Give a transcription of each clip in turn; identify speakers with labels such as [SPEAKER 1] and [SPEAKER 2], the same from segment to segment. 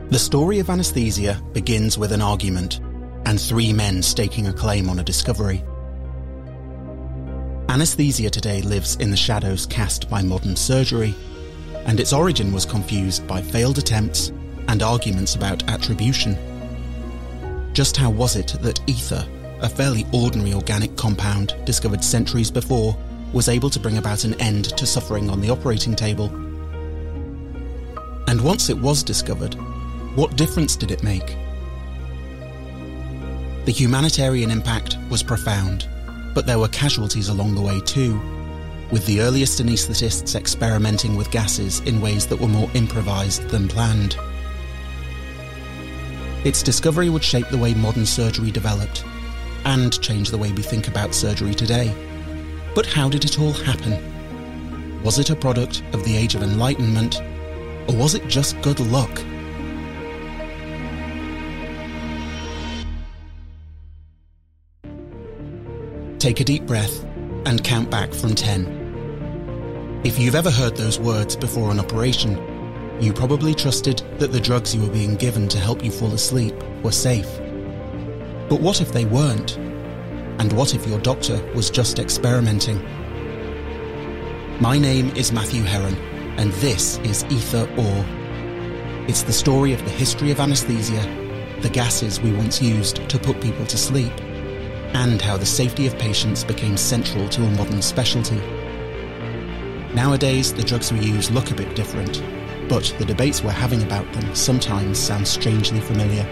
[SPEAKER 1] The story of anaesthesia begins with an argument and three men staking a claim on a discovery. Anaesthesia today lives in the shadows cast by modern surgery, and its origin was confused by failed attempts and arguments about attribution. Just how was it that ether, a fairly ordinary organic compound discovered centuries before, was able to bring about an end to suffering on the operating table? And once it was discovered, what difference did it make? The humanitarian impact was profound, but there were casualties along the way too, with the earliest anaesthetists experimenting with gases in ways that were more improvised than planned. Its discovery would shape the way modern surgery developed, and change the way we think about surgery today. But how did it all happen? Was it a product of the Age of Enlightenment, or was it just good luck? Take a deep breath and count back from 10. If you've ever heard those words before an operation, you probably trusted that the drugs you were being given to help you fall asleep were safe. But what if they weren't? And what if your doctor was just experimenting? My name is Matthew Heron, and this is Ether Ore. It's the story of the history of anaesthesia, the gases we once used to put people to sleep, and how the safety of patients became central to a modern specialty. Nowadays, the drugs we use look a bit different, but the debates we're having about them sometimes sound strangely familiar.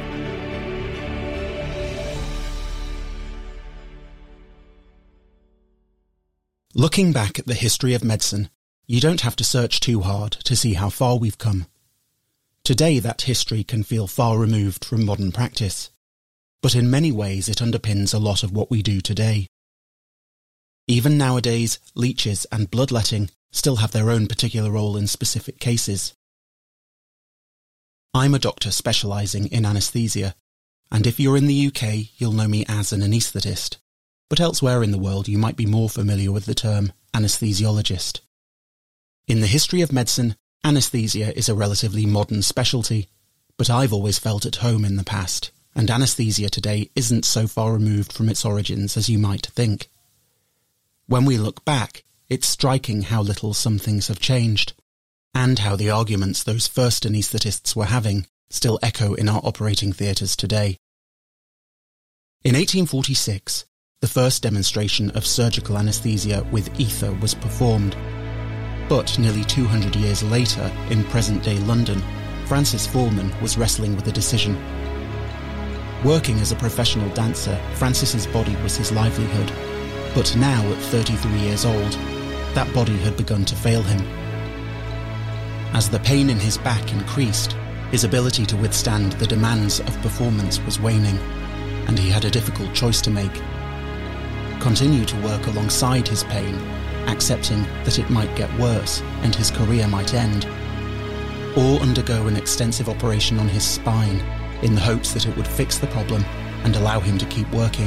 [SPEAKER 1] Looking back at the history of medicine, you don't have to search too hard to see how far we've come. Today, that history can feel far removed from modern practice, but in many ways it underpins a lot of what we do today. Even nowadays, leeches and bloodletting still have their own particular role in specific cases. I'm a doctor specialising in anaesthesia, and if you're in the UK, you'll know me as an anaesthetist, but elsewhere in the world you might be more familiar with the term anaesthesiologist. In the history of medicine, anaesthesia is a relatively modern specialty, but I've always felt at home in the past, and anaesthesia today isn't so far removed from its origins as you might think. When we look back, it's striking how little some things have changed, and how the arguments those first anaesthetists were having still echo in our operating theatres today. In 1846, the first demonstration of surgical anaesthesia with ether was performed, but nearly 200 years later, in present-day London, Francis Foreman was wrestling with a decision. Working as a professional dancer, Francis's body was his livelihood, but now at 33 years old, that body had begun to fail him. As the pain in his back increased, his ability to withstand the demands of performance was waning, and he had a difficult choice to make. Continue to work alongside his pain, accepting that it might get worse and his career might end, or undergo an extensive operation on his spine in the hopes that it would fix the problem and allow him to keep working.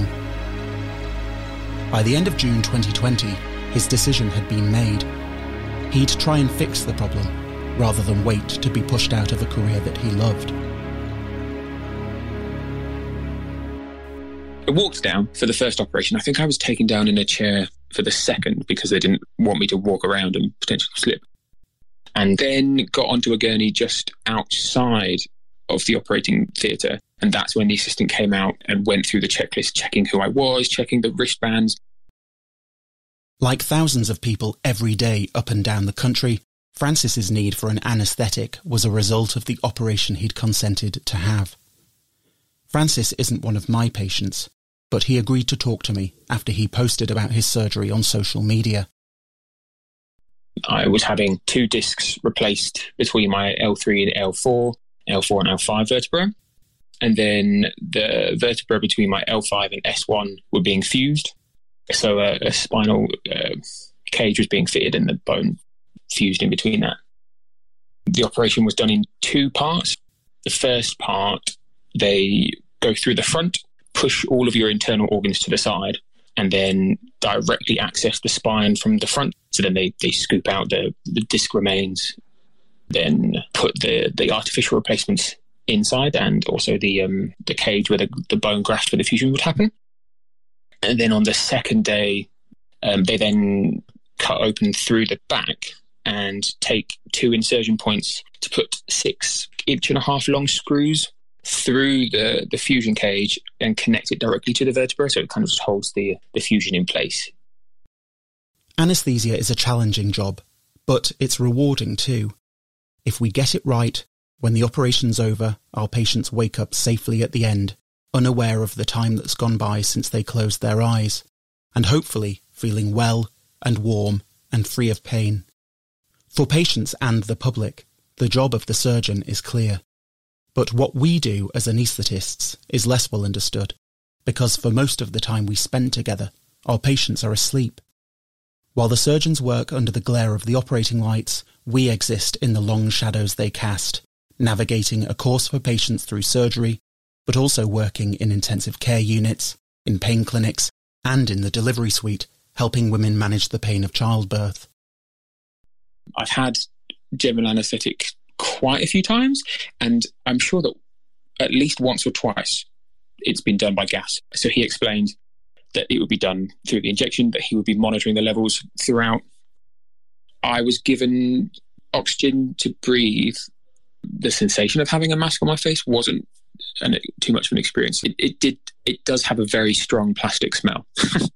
[SPEAKER 1] By the end of June 2020, his decision had been made. He'd try and fix the problem, rather than wait to be pushed out of a career that he loved.
[SPEAKER 2] I walked down for the first operation. I think I was taken down in a chair for the second because they didn't want me to walk around and potentially slip. And then got onto a gurney just outside of the operating theatre. And that's when the assistant came out and went through the checklist, checking who I was, checking the wristbands.
[SPEAKER 1] Like thousands of people every day up and down the country, Francis's need for an anaesthetic was a result of the operation he'd consented to have. Francis isn't one of my patients, but he agreed to talk to me after he posted about his surgery on social media.
[SPEAKER 2] I was having 2 discs replaced between my L3 and L4 and L5 vertebra. And then the vertebra between my L5 and S1 were being fused. So a spinal cage was being fitted and the bone fused in between that. The operation was done in 2 parts. The first part, they go through the front, push all of your internal organs to the side, and then directly access the spine from the front. So then they scoop out the disc remains, then put the artificial replacements inside, and also the cage where the bone graft for the fusion would happen. And then on the second day, they then cut open through the back and take 2 insertion points to put 6 1.5-inch long screws through the fusion cage and connect it directly to the vertebra, so it kind of just holds the fusion in place.
[SPEAKER 1] Anaesthesia is a challenging job, but it's rewarding too. If we get it right, when the operation's over, our patients wake up safely at the end, unaware of the time that's gone by since they closed their eyes, and hopefully feeling well and warm and free of pain. For patients and the public, the job of the surgeon is clear. But what we do as anaesthetists is less well understood, because for most of the time we spend together, our patients are asleep. While the surgeons work under the glare of the operating lights, we exist in the long shadows they cast, navigating a course for patients through surgery, but also working in intensive care units, in pain clinics, and in the delivery suite, helping women manage the pain of childbirth.
[SPEAKER 2] I've had general anaesthetic quite a few times, and I'm sure that at least once or twice it's been done by gas. So he explained that it would be done through the injection, that he would be monitoring the levels throughout. I was given oxygen to breathe. The sensation of having a mask on my face wasn't too much of an experience. It does have a very strong plastic smell.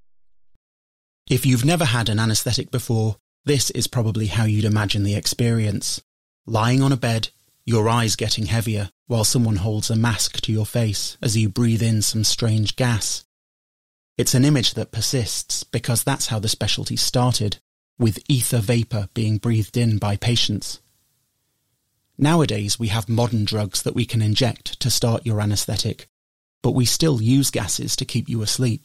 [SPEAKER 1] If you've never had an anaesthetic before, this is probably how you'd imagine the experience. Lying on a bed, your eyes getting heavier while someone holds a mask to your face as you breathe in some strange gas. It's an image that persists because that's how the specialty started, with ether vapour being breathed in by patients. Nowadays we have modern drugs that we can inject to start your anaesthetic, but we still use gases to keep you asleep.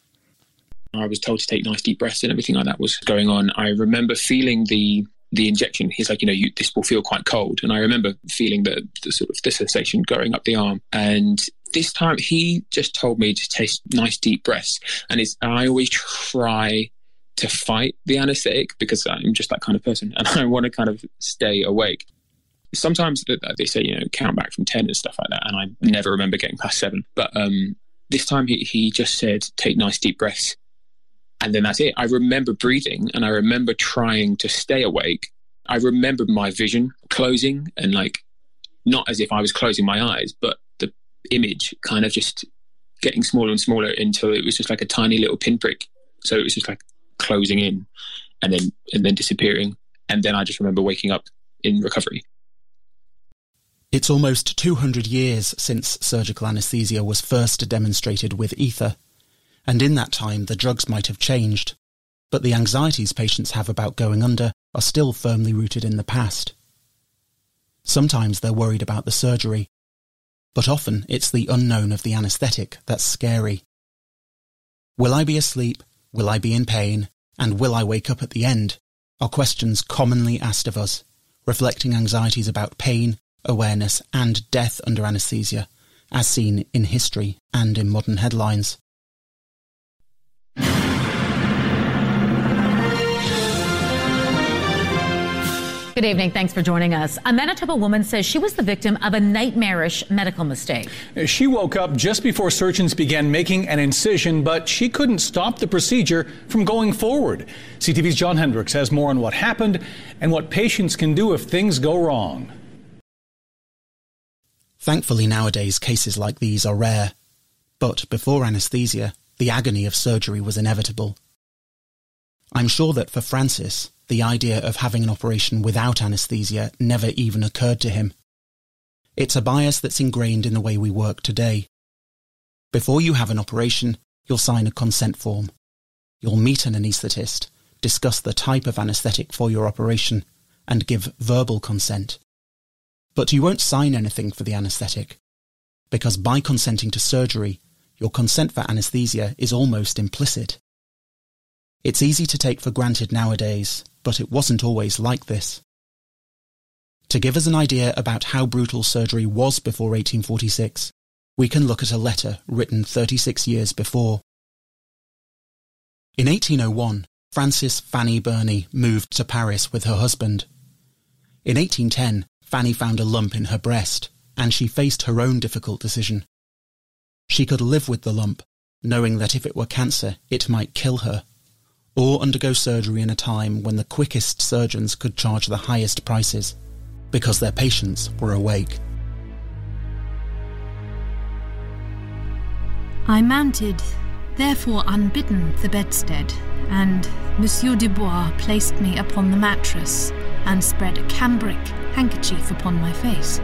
[SPEAKER 2] I was told to take nice deep breaths and everything like that was going on. I remember feeling the injection. He's like, this will feel quite cold. And I remember feeling the sort of the sensation going up the arm. And this time he just told me to take nice deep breaths. And I always try to fight the anaesthetic because I'm just that kind of person and I want to kind of stay awake. Sometimes they say, count back from 10 and stuff like that. And I never remember getting past 7. But this time he just said, take nice deep breaths. And then that's it. I remember breathing and I remember trying to stay awake. I remember my vision closing and not as if I was closing my eyes, but the image kind of just getting smaller and smaller until it was just like a tiny little pinprick. So it was just like closing in and then disappearing. And then I just remember waking up in recovery.
[SPEAKER 1] It's almost 200 years since surgical anaesthesia was first demonstrated with ether. And in that time, the drugs might have changed, but the anxieties patients have about going under are still firmly rooted in the past. Sometimes they're worried about the surgery, but often it's the unknown of the anaesthetic that's scary. Will I be asleep? Will I be in pain? And will I wake up at the end? Are questions commonly asked of us, reflecting anxieties about pain, awareness, and death under anaesthesia, as seen in history and in modern headlines.
[SPEAKER 3] Good evening. Thanks for joining us. A Manitoba woman says she was the victim of a nightmarish medical mistake.
[SPEAKER 4] She woke up just before surgeons began making an incision, but she couldn't stop the procedure from going forward. CTV's John Hendricks has more on what happened and what patients can do if things go wrong.
[SPEAKER 1] Thankfully, nowadays, cases like these are rare. But before anaesthesia, the agony of surgery was inevitable. I'm sure that for Francis, the idea of having an operation without anaesthesia never even occurred to him. It's a bias that's ingrained in the way we work today. Before you have an operation, you'll sign a consent form. You'll meet an anaesthetist, discuss the type of anaesthetic for your operation, and give verbal consent. But you won't sign anything for the anaesthetic, because by consenting to surgery, your consent for anaesthesia is almost implicit. It's easy to take for granted nowadays, but it wasn't always like this. To give us an idea about how brutal surgery was before 1846, we can look at a letter written 36 years before. In 1801, Frances Fanny Burney moved to Paris with her husband. In 1810, Fanny found a lump in her breast, and she faced her own difficult decision. She could live with the lump, knowing that if it were cancer, it might kill her, or undergo surgery in a time when the quickest surgeons could charge the highest prices, because their patients were awake.
[SPEAKER 5] I mounted, therefore unbidden, the bedstead, and Monsieur Dubois placed me upon the mattress and spread a cambric handkerchief upon my face.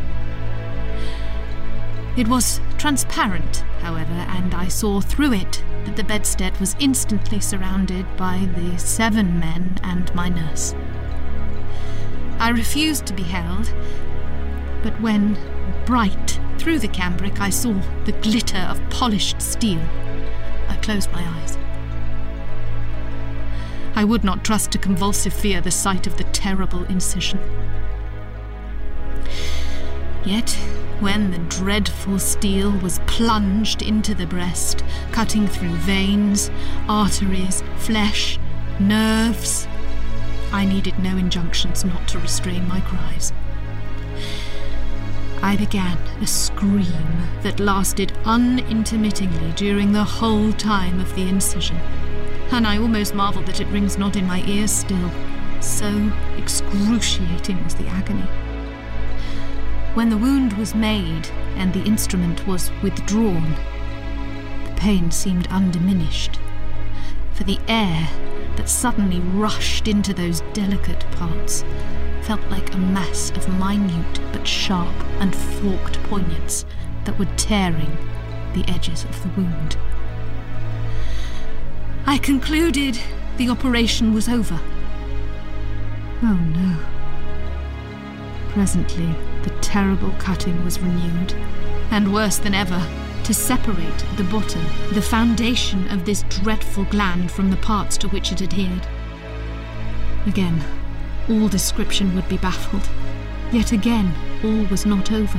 [SPEAKER 5] It was transparent, however, and I saw through it that the bedstead was instantly surrounded by the 7 men and my nurse. I refused to be held, but when, bright through the cambric, I saw the glitter of polished steel, I closed my eyes. I would not trust to convulsive fear the sight of the terrible incision. Yet, when the dreadful steel was plunged into the breast, cutting through veins, arteries, flesh, nerves, I needed no injunctions not to restrain my cries. I began a scream that lasted unintermittingly during the whole time of the incision, and I almost marvel that it rings not in my ears still, so excruciating was the agony. When the wound was made and the instrument was withdrawn, the pain seemed undiminished, for the air that suddenly rushed into those delicate parts felt like a mass of minute but sharp and forked poignards that were tearing the edges of the wound. I concluded the operation was over. Oh no. Presently, the terrible cutting was renewed, and worse than ever, to separate at the bottom the foundation of this dreadful gland from the parts to which it adhered. Again, all description would be baffled. Yet again, all was not over.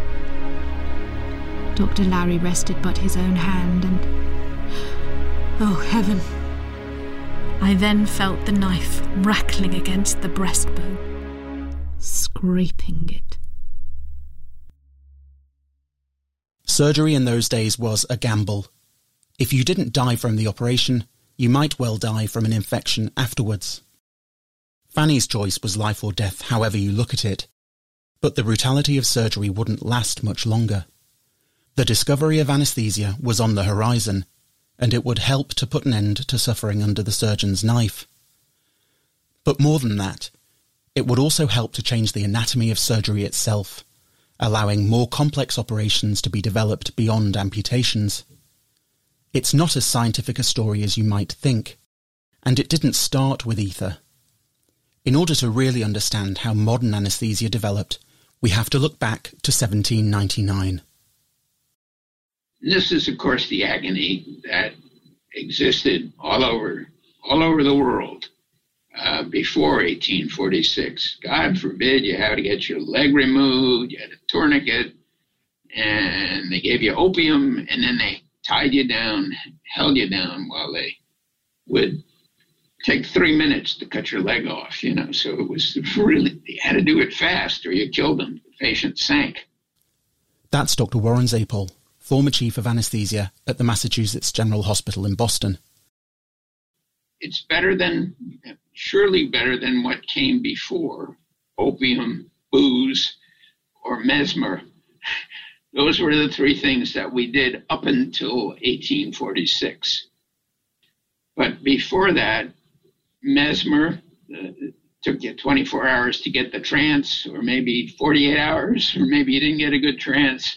[SPEAKER 5] Dr. Larry rested but his own hand, and... oh, heaven! I then felt the knife rattling against the breastbone, scraping it.
[SPEAKER 1] Surgery in those days was a gamble. If you didn't die from the operation, you might well die from an infection afterwards. Fanny's choice was life or death, however you look at it, but the brutality of surgery wouldn't last much longer. The discovery of anaesthesia was on the horizon, and it would help to put an end to suffering under the surgeon's knife. But more than that, it would also help to change the anatomy of surgery itself, allowing more complex operations to be developed beyond amputations. It's not as scientific a story as you might think, and it didn't start with ether. In order to really understand how modern anaesthesia developed, we have to look back to 1799.
[SPEAKER 6] This is, of course, the agony that existed all over the world before 1846. God forbid you had to get your leg removed, you had a tourniquet, and they gave you opium, and then they tied you down, held you down while they would take 3 minutes to cut your leg off, so it was really, you had to do it fast or you killed them. The patient sank.
[SPEAKER 1] That's Dr. Warren Zapol, former chief of anaesthesia at the Massachusetts General Hospital in Boston.
[SPEAKER 6] It's surely better than what came before, opium, booze, or mesmer. Those were the 3 things that we did up until 1846. But before that, mesmer took you 24 hours to get the trance, or maybe 48 hours, or maybe you didn't get a good trance.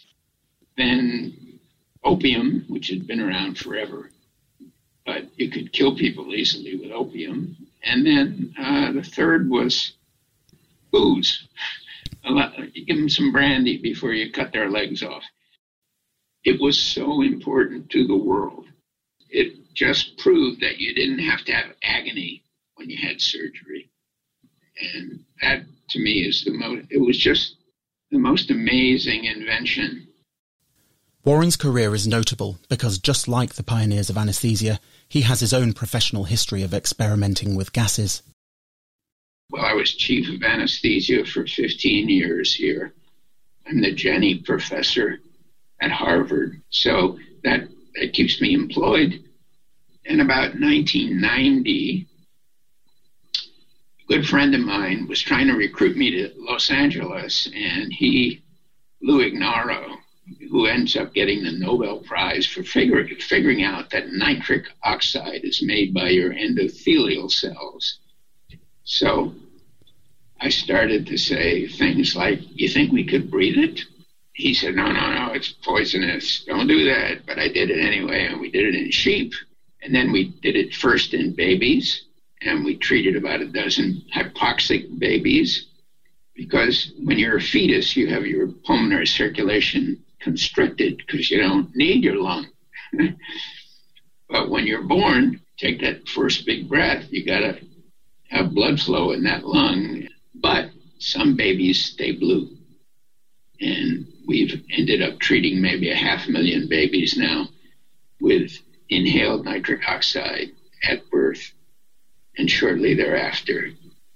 [SPEAKER 6] Then opium, which had been around forever, but you could kill people easily with opium. And then the third was booze. You give them some brandy before you cut their legs off. It was so important to the world. It just proved that you didn't have to have agony when you had surgery. And that, to me, is it was just the most amazing invention.
[SPEAKER 1] Warren's career is notable because, just like the pioneers of anaesthesia, he has his own professional history of experimenting with gases.
[SPEAKER 6] Well, I was chief of anesthesia for 15 years here, I'm the Jenny professor at Harvard. So that keeps me employed. In about 1990, a good friend of mine was trying to recruit me to Los Angeles, and Lou Ignarro, who ends up getting the Nobel Prize for figuring out that nitric oxide is made by your endothelial cells. So I started to say things like, you think we could breathe it? He said, no, it's poisonous. Don't do that. But I did it anyway, and we did it in sheep. And then we did it first in babies, and we treated about a dozen hypoxic babies, because when you're a fetus, you have your pulmonary circulation constricted because you don't need your lung. But when you're born, take that first big breath, you got to have blood flow in that lung. But some babies stay blue. And we've ended up treating maybe 500,000 babies now with inhaled nitric oxide at birth and shortly thereafter.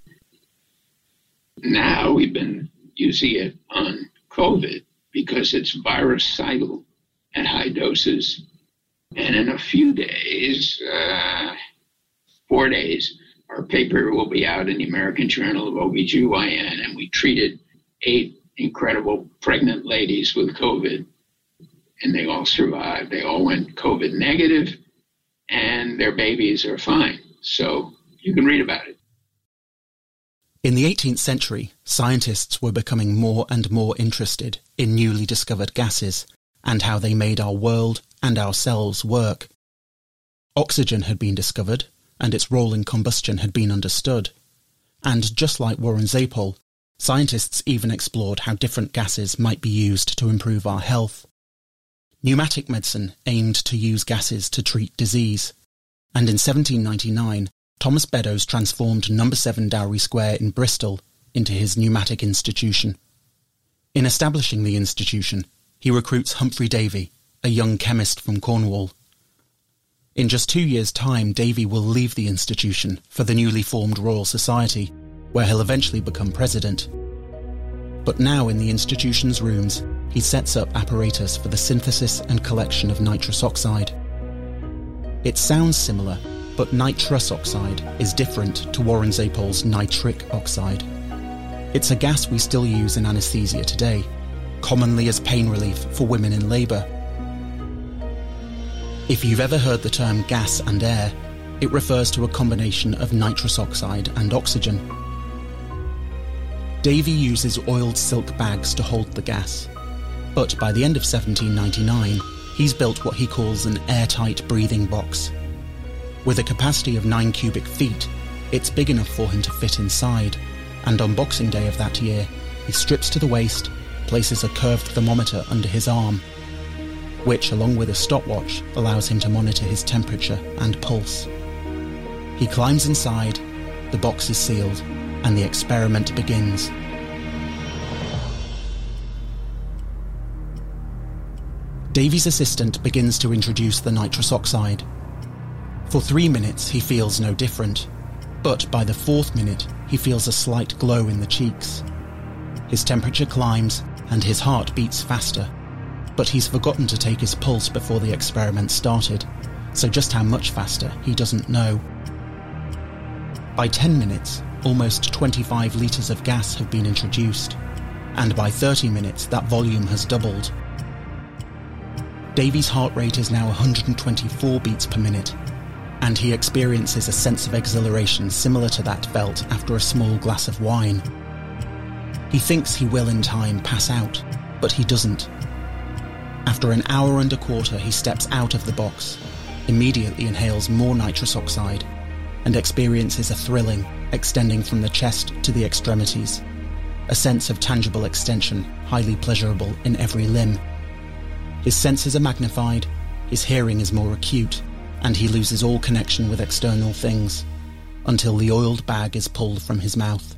[SPEAKER 6] Now we've been using it on COVID because it's virucidal at high doses. And in a few days, 4 days, our paper will be out in the American Journal of OBGYN, and we treated 8 incredible pregnant ladies with COVID, and they all survived. They all went COVID negative, and their babies are fine. So you can read about it.
[SPEAKER 1] In the 18th century, scientists were becoming more and more interested in newly discovered gases and how they made our world and ourselves work. Oxygen had been discovered, and its role in combustion had been understood. And just like Warren Zapol, scientists even explored how different gases might be used to improve our health. Pneumatic medicine aimed to use gases to treat disease, and in 1799, Thomas Beddoes transformed No. 7 Dowry Square in Bristol into his pneumatic institution. In establishing the institution, he recruits Humphrey Davy, a young chemist from Cornwall. In just 2 years' time, Davy will leave the institution for the newly formed Royal Society, where he'll eventually become president. But now in the institution's rooms, he sets up apparatus for the synthesis and collection of nitrous oxide. It sounds similar, but nitrous oxide is different to Warren Zapol's nitric oxide. It's a gas we still use in anaesthesia today, commonly as pain relief for women in labour. If you've ever heard the term gas and air, it refers to a combination of nitrous oxide and oxygen. Davy uses oiled silk bags to hold the gas, but by the end of 1799, he's built what he calls an airtight breathing box. With a capacity of 9 cubic feet, it's big enough for him to fit inside, and on Boxing Day of that year, he strips to the waist, places a curved thermometer under his arm, which, along with a stopwatch, allows him to monitor his temperature and pulse. He climbs inside, the box is sealed, and the experiment begins. Davy's assistant begins to introduce the nitrous oxide. For 3 minutes, he feels no different, but by the 4th minute, he feels a slight glow in the cheeks. His temperature climbs, and his heart beats faster, but he's forgotten to take his pulse before the experiment started, so just how much faster, he doesn't know. By 10 minutes, almost 25 litres of gas have been introduced, and by 30 minutes, that volume has doubled. Davy's heart rate is now 124 beats per minute, and he experiences a sense of exhilaration similar to that felt after a small glass of wine. He thinks he will in time pass out, but he doesn't. After an hour and a quarter, he steps out of the box, immediately inhales more nitrous oxide, and experiences a thrilling, extending from the chest to the extremities, a sense of tangible extension, highly pleasurable in every limb. His senses are magnified, his hearing is more acute, and he loses all connection with external things, until the oiled bag is pulled from his mouth.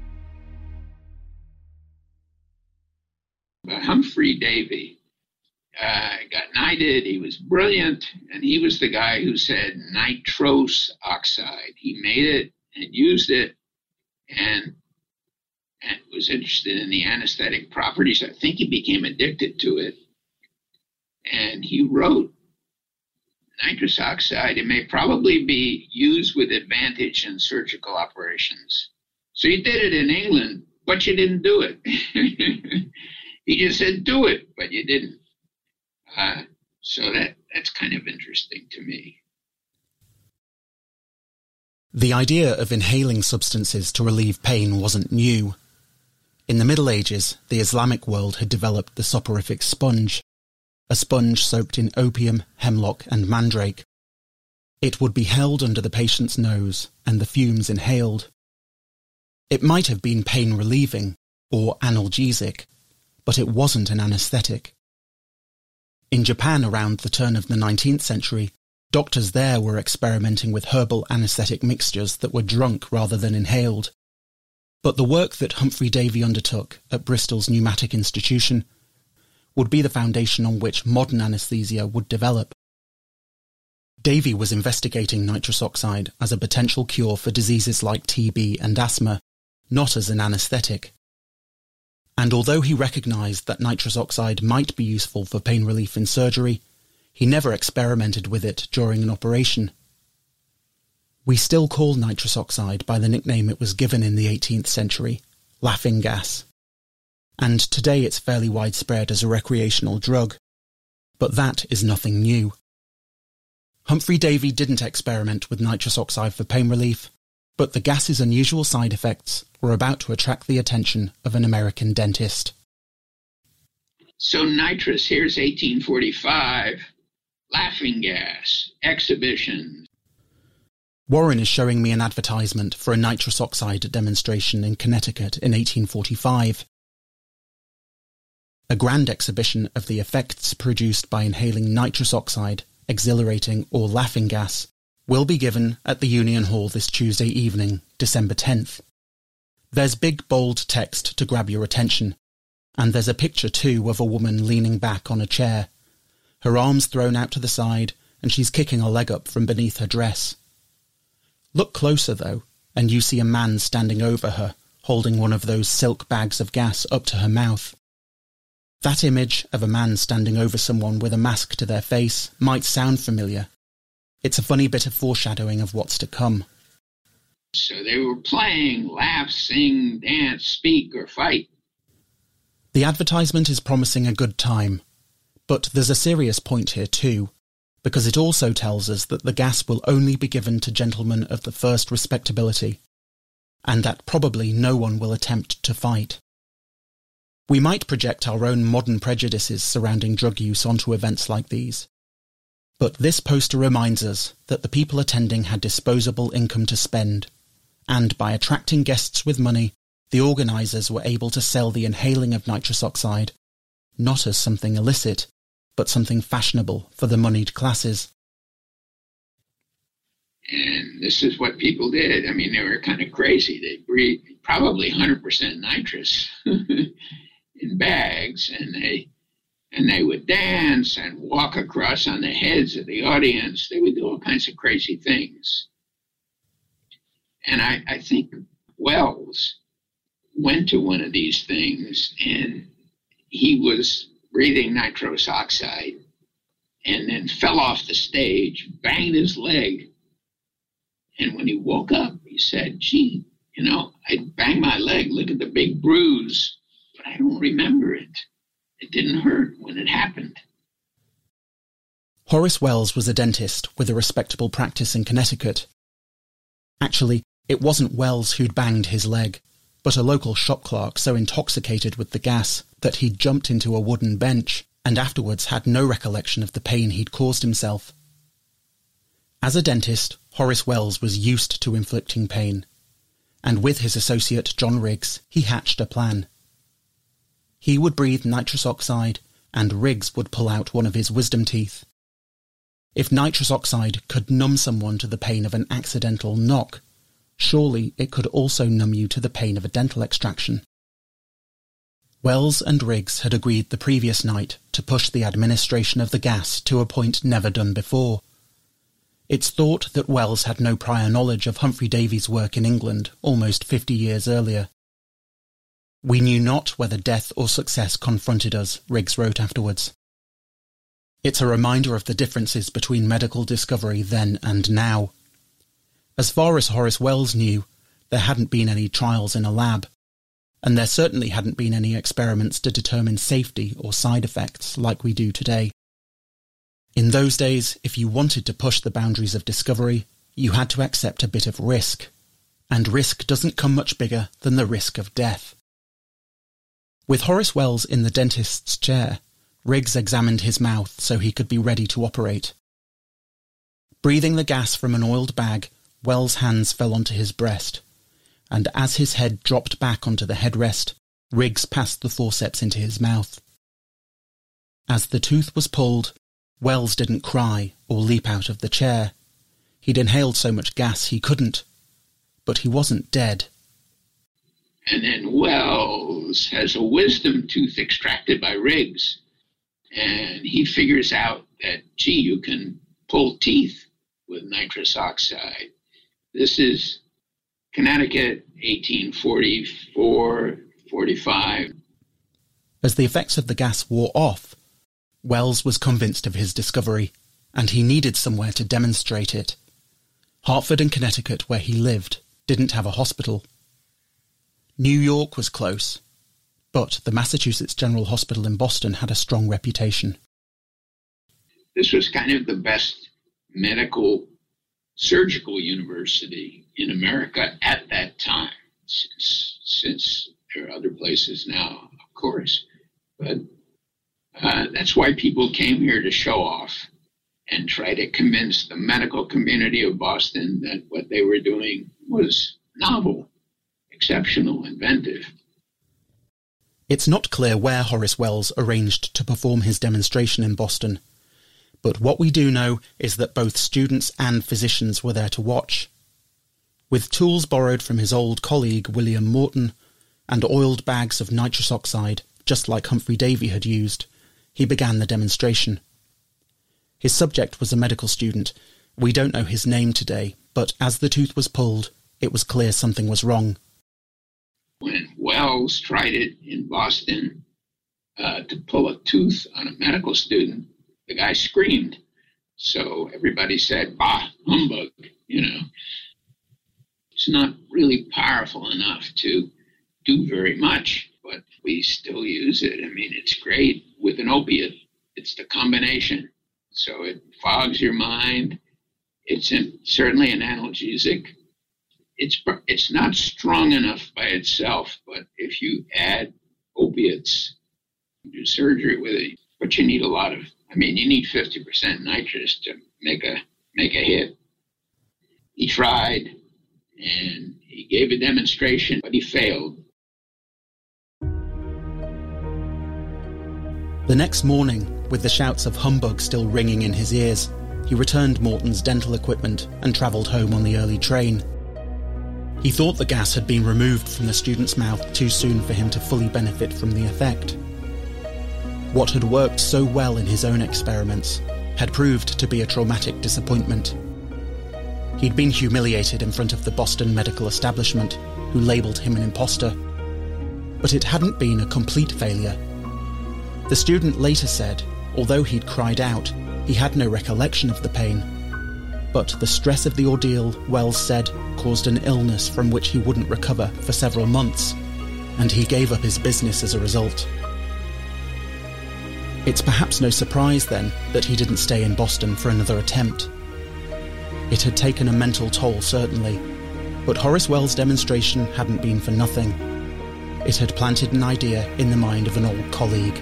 [SPEAKER 6] Humphrey Davy got knighted. He was brilliant, and he was the guy who said nitrous oxide. He made it and used it, and and was interested in the anesthetic properties. I think he became addicted to it. And he wrote, nitrous oxide, it may probably be used with advantage in surgical operations. So you did it in England, but you didn't do it. He just said, do it, but you didn't. So that's kind of interesting to me.
[SPEAKER 1] The idea of inhaling substances to relieve pain wasn't new. In the Middle Ages, the Islamic world had developed the soporific sponge, a sponge soaked in opium, hemlock and mandrake. It would be held under the patient's nose and the fumes inhaled. It might have been pain-relieving or analgesic, but it wasn't an anaesthetic. In Japan around the turn of the 19th century, doctors there were experimenting with herbal anaesthetic mixtures that were drunk rather than inhaled. But the work that Humphrey Davy undertook at Bristol's Pneumatic Institution would be the foundation on which modern anaesthesia would develop. Davy was investigating nitrous oxide as a potential cure for diseases like TB and asthma, not as an anaesthetic. And although he recognised that nitrous oxide might be useful for pain relief in surgery, he never experimented with it during an operation. We still call nitrous oxide by the nickname it was given in the 18th century, laughing gas. And today it's fairly widespread as a recreational drug. But that is nothing new. Humphrey Davy didn't experiment with nitrous oxide for pain relief, but the gas's unusual side effects were about to attract the attention of an American dentist.
[SPEAKER 6] So nitrous, here's 1845, laughing gas, exhibition.
[SPEAKER 1] Warren is showing me an advertisement for a nitrous oxide demonstration in Connecticut in 1845. A grand exhibition of the effects produced by inhaling nitrous oxide, exhilarating or laughing gas, will be given at the Union Hall this Tuesday evening, December 10th. There's big bold text to grab your attention, and there's a picture too of a woman leaning back on a chair, her arms thrown out to the side, and she's kicking a leg up from beneath her dress. Look closer though, and you see a man standing over her, holding one of those silk bags of gas up to her mouth. That image of a man standing over someone with a mask to their face might sound familiar. It's a funny bit of foreshadowing of what's to come.
[SPEAKER 6] So they were playing, laugh, sing, dance, speak, or fight.
[SPEAKER 1] The advertisement is promising a good time, but there's a serious point here too, because it also tells us that the gas will only be given to gentlemen of the first respectability, and that probably no one will attempt to fight. We might project our own modern prejudices surrounding drug use onto events like these, but this poster reminds us that the people attending had disposable income to spend, and by attracting guests with money, the organisers were able to sell the inhaling of nitrous oxide, not as something illicit, but something fashionable for the moneyed classes.
[SPEAKER 6] And this is what people did. I mean, they were kind of crazy. They breathed probably 100% nitrous in bags, and they would dance and walk across on the heads of the audience. They would do all kinds of crazy things. And I think Wells went to one of these things, and he was breathing nitrous oxide and then fell off the stage, banged his leg. And when he woke up, he said, gee, I banged my leg. Look at the big bruise. But I don't remember it. It didn't hurt when it happened.
[SPEAKER 1] Horace Wells was a dentist with a respectable practice in Connecticut. Actually, it wasn't Wells who'd banged his leg, but a local shop clerk so intoxicated with the gas that he'd jumped into a wooden bench and afterwards had no recollection of the pain he'd caused himself. As a dentist, Horace Wells was used to inflicting pain, and with his associate John Riggs, he hatched a plan. He would breathe nitrous oxide, and Riggs would pull out one of his wisdom teeth. If nitrous oxide could numb someone to the pain of an accidental knock, surely it could also numb you to the pain of a dental extraction. Wells and Riggs had agreed the previous night to push the administration of the gas to a point never done before. It's thought that Wells had no prior knowledge of Humphrey Davy's work in England almost 50 years earlier. "We knew not whether death or success confronted us," Riggs wrote afterwards. It's a reminder of the differences between medical discovery then and now. As far as Horace Wells knew, there hadn't been any trials in a lab, and there certainly hadn't been any experiments to determine safety or side effects like we do today. In those days, if you wanted to push the boundaries of discovery, you had to accept a bit of risk, and risk doesn't come much bigger than the risk of death. With Horace Wells in the dentist's chair, Riggs examined his mouth so he could be ready to operate. Breathing the gas from an oiled bag, Wells' hands fell onto his breast, and as his head dropped back onto the headrest, Riggs passed the forceps into his mouth. As the tooth was pulled, Wells didn't cry or leap out of the chair. He'd inhaled so much gas he couldn't. But he wasn't dead.
[SPEAKER 6] And then Wells has a wisdom tooth extracted by Riggs. And he figures out that, gee, you can pull teeth with nitrous oxide. This is Connecticut, 1844, 45.
[SPEAKER 1] As the effects of the gas wore off, Wells was convinced of his discovery, and he needed somewhere to demonstrate it. Hartford and Connecticut, where he lived, didn't have a hospital. New York was close, but the Massachusetts General Hospital in Boston had a strong reputation.
[SPEAKER 6] This was kind of the best medical surgical university in America at that time, since there are other places now, of course. But that's why people came here to show off and try to convince the medical community of Boston that what they were doing was novel, exceptional, inventive.
[SPEAKER 1] It's not clear where Horace Wells arranged to perform his demonstration in Boston, but what we do know is that both students and physicians were there to watch. With tools borrowed from his old colleague William Morton, and oiled bags of nitrous oxide, just like Humphrey Davy had used, he began the demonstration. His subject was a medical student. We don't know his name today, but as the tooth was pulled, it was clear something was wrong.
[SPEAKER 6] When Wells tried it in Boston to pull a tooth on a medical student, the guy screamed. So everybody said, bah, humbug, It's not really powerful enough to do very much, but we still use it. I mean, it's great with an opiate. It's the combination. So it fogs your mind. It's certainly an analgesic. It's not strong enough by itself, but if you add opiates, you do surgery with it, but you need you need 50% nitrous to make a hit. He tried, and he gave a demonstration, but he failed.
[SPEAKER 1] The next morning, with the shouts of humbug still ringing in his ears, he returned Morton's dental equipment and travelled home on the early train. He thought the gas had been removed from the student's mouth too soon for him to fully benefit from the effect. What had worked so well in his own experiments had proved to be a traumatic disappointment. He'd been humiliated in front of the Boston medical establishment, who labelled him an imposter. But it hadn't been a complete failure. The student later said, although he'd cried out, he had no recollection of the pain. But the stress of the ordeal, Wells said, caused an illness from which he wouldn't recover for several months, and he gave up his business as a result. It's perhaps no surprise, then, that he didn't stay in Boston for another attempt. It had taken a mental toll, certainly, but Horace Wells' demonstration hadn't been for nothing. It had planted an idea in the mind of an old colleague.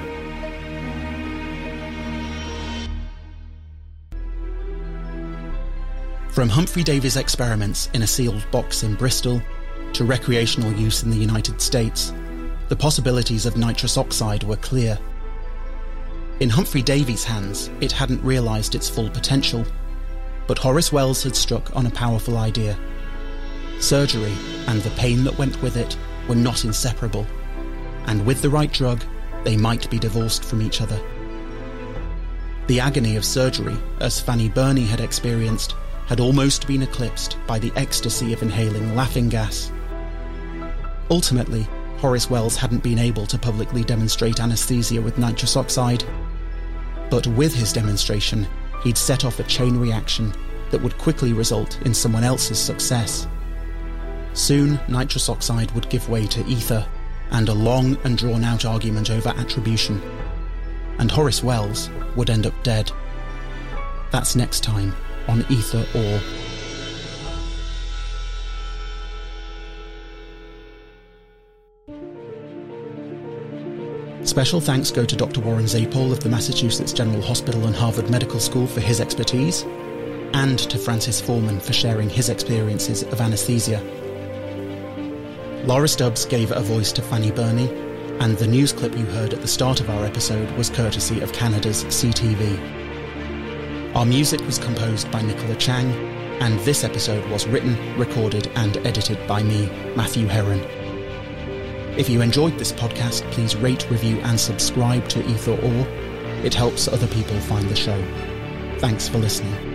[SPEAKER 1] From Humphrey Davy's experiments in a sealed box in Bristol to recreational use in the United States, the possibilities of nitrous oxide were clear. In Humphrey Davy's hands, it hadn't realised its full potential, but Horace Wells had struck on a powerful idea. Surgery and the pain that went with it were not inseparable, and with the right drug, they might be divorced from each other. The agony of surgery, as Fanny Burney had experienced, had almost been eclipsed by the ecstasy of inhaling laughing gas. Ultimately, Horace Wells hadn't been able to publicly demonstrate anaesthesia with nitrous oxide. But with his demonstration, he'd set off a chain reaction that would quickly result in someone else's success. Soon, nitrous oxide would give way to ether, and a long and drawn-out argument over attribution. And Horace Wells would end up dead. That's next time on Ether Or. Special thanks go to Dr. Warren Zapol of the Massachusetts General Hospital and Harvard Medical School for his expertise, and to Francis Foreman for sharing his experiences of anaesthesia. Laura Stubbs gave a voice to Fanny Burney, and the news clip you heard at the start of our episode was courtesy of Canada's CTV. Our music was composed by Nicola Chang, and this episode was written, recorded and edited by me, Matthew Herron. If you enjoyed this podcast, please rate, review and subscribe to Ether Or. It helps other people find the show. Thanks for listening.